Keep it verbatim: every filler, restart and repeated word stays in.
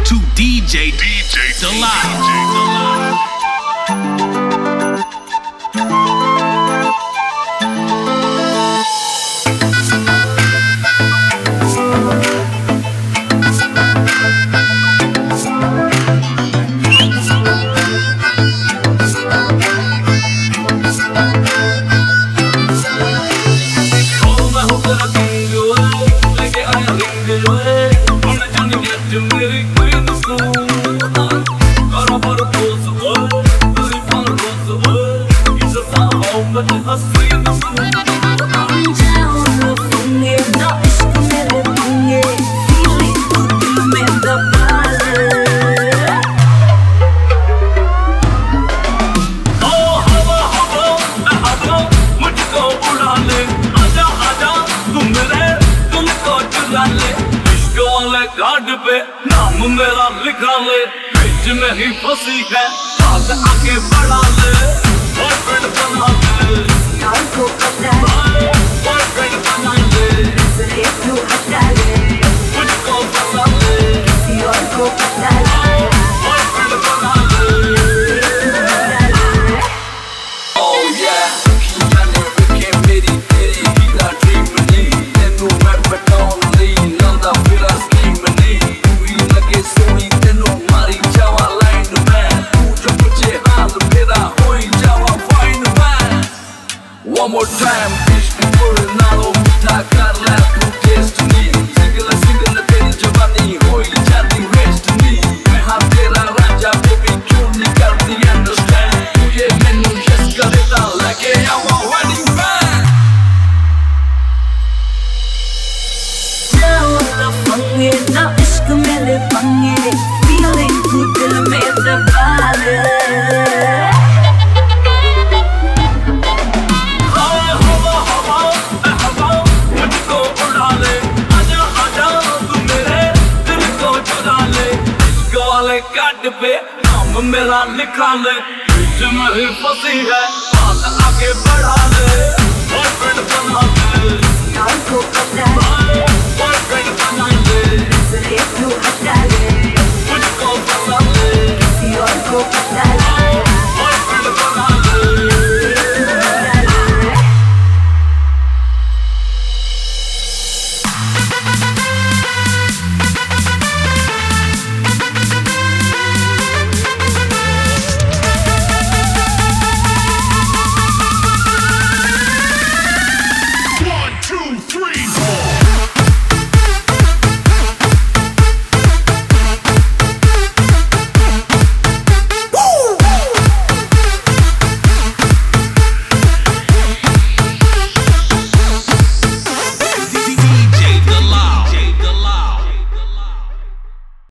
to D J D J Delight. घाट पे नाम मेरा लिखा ले, बीच में ही फंसी है, हाथ आगे बढ़ा ले, बॉयफ्रेंड बना ले, यार को पता है, बॉयफ्रेंड बना ले, इसलिए क्यों हटा ले, मुझको बता ले, यार को पता है, बॉयफ्रेंड बना ले, oh yeah, जाने के मेरी तेरी हीरा ड्रीम नहीं, तेनू मैं बताऊं ली, नंदा फिरा one more time, bitch, before nalo mita karla tu destiny. Single single teri jawani hoi jati destiny. Main haan tera raja baby kyun nahi karti understand? Tujhe mainu yes kareta lage I'm a wedding band. क्या वाला पंगे ना इश्क मेरे पंगे, feeling तू दिल में दबा ले. काट पे नाम मेरा लिखा ले, बीच में ही फंसी है, हाथ आगे बढ़ा ले, बॉयफ्रेंड बना ले, यार को पता है, बॉयफ्रेंड बना ले, इसलिए क्यों